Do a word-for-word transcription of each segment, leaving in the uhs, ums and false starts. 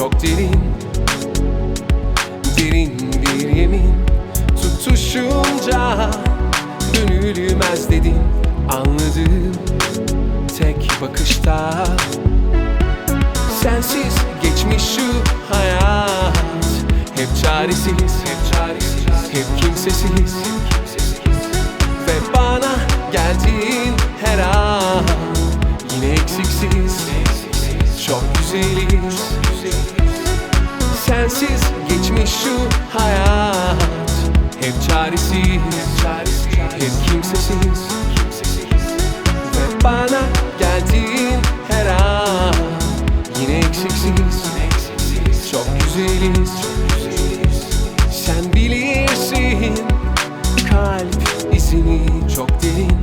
çok derin, derin bir yemin. Tutuşunca dönülmez dedim, anladım tek bakışta. Sensiz geçmiş şu hayat, hep çaresiz, hep çaresiz, hep kimsesiz. Ve bana geldiğin her an yine eksiksiz, çok güzeliz. Sensiz geçmiş şu hayat, hep çaresiz, hep kimsesiz. Ve bana geldiğin her an yine eksiksiz, çok güzeliz. Sen bilirsin kalp izini çok derin,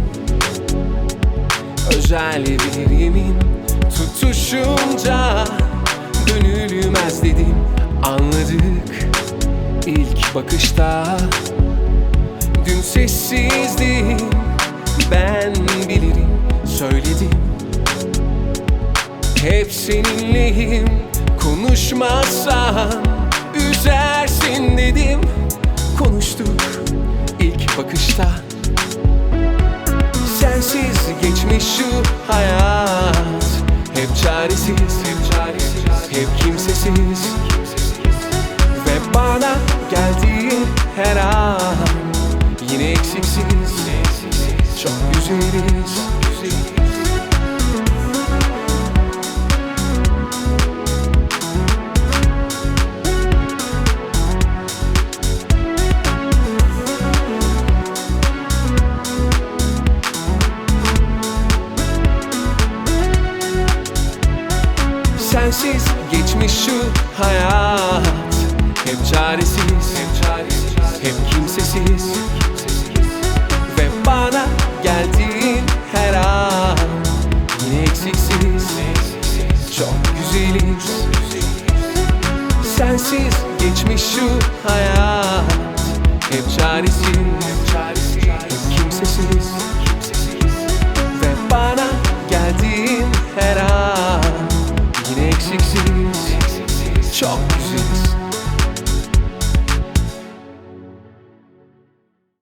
özel bir yemin. Tutuşunca dönülmez dedim, anladık ilk bakışta. Dün sessizdim, ben bilirim söyledim. Hep seninleyim, konuşmazsan üzersin dedim. Konuştuk ilk bakışta. Sensiz geçmiş şu hayat, hep çaresiz, hep çaresiz, hep kimsesiz. Ve bana geldiğin her an yine eksiksiz, çok güzeliz. Sensiz geçmiş şu hayat, hep çaresiz, hep çaresiz, hep kimsesiz. Ve bana geldiğin her an yine eksiksiz, çok güzeliz. Sensiz geçmiş şu hayat, hep çaresiz,